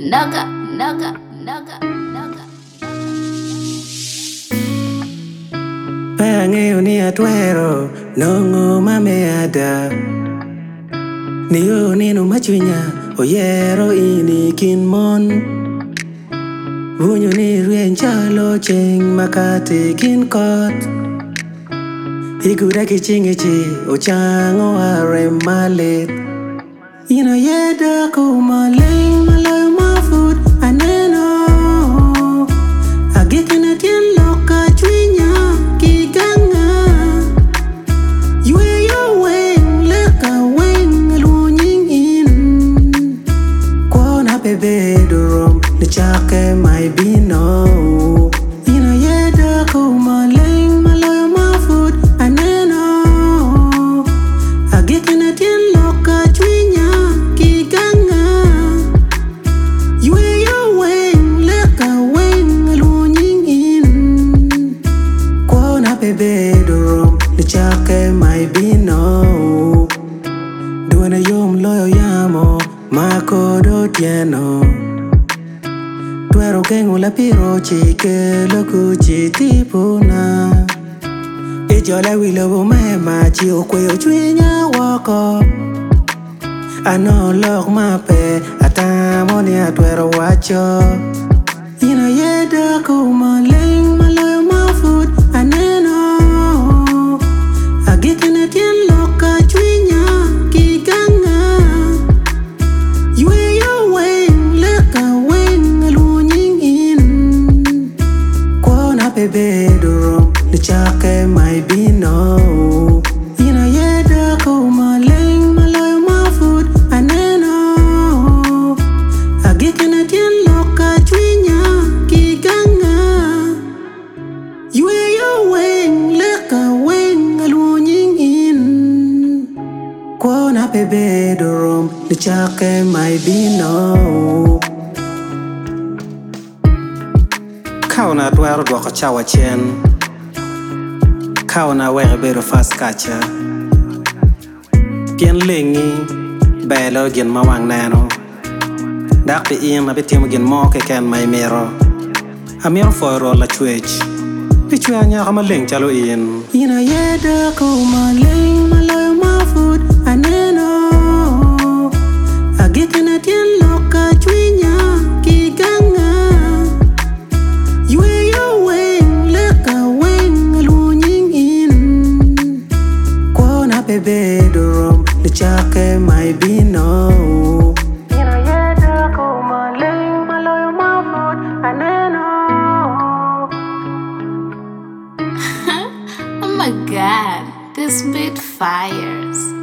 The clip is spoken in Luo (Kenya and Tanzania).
naga, naga, naga, naga. Pangeo ni atwero nongo mameada Niyo nino machunya oyero ini kin mon Bunyo ni rien chalo ching makati kin kot Iguda ki chingi chi ochango are malit Ina yeda ko maling malayo mafut aneno Agikina tien loka chwinya kiganga Yue yo weng leka weng alunying in Kwana bebe durom ni chake mai bino Ina yeda ko maling malayo mafut aneno Agikina tien loka chwinya kiganga Yue yo weng leka weng alunying in Kwana bebe durom ni chake mai bino Duena yom loyo yamo makodo tieno Tuero kengo la piro chike loku chitipuna Ijola wilo bumema chi okweyo chwinya wako Ano lok mape atamo ni atwero wacho Ina yeda ko maling malayo mafut aneno Agikina tien loka chwinya kiganga Yue yo weng leka weng alunying in Kwana bebe durom ni chake mai bino Ina yeda ko maling malayo mafut aneno Agikina tien loka chwinya kiganga Yue yo weng leka weng alunying in Kwana bebe durom ni chake mai bino Kauna dwaro dwoko chawa chen Kauna wege bedo fas kacha Pien lingi belo gin mawang nano Dak pi in na bitimo gin moke ken mai mero Amiro foiro la chwech Pichwe anya kama ling chalo in Ina yeda ko maling malayo mafut aneno Agikina tien loka chwinya kiganga Yue yo weng leka weng alunying in Kwana bebe durom ni chake mai bino Ina yeda ko maling malayo mafut aneno Oh my god, this beat fires.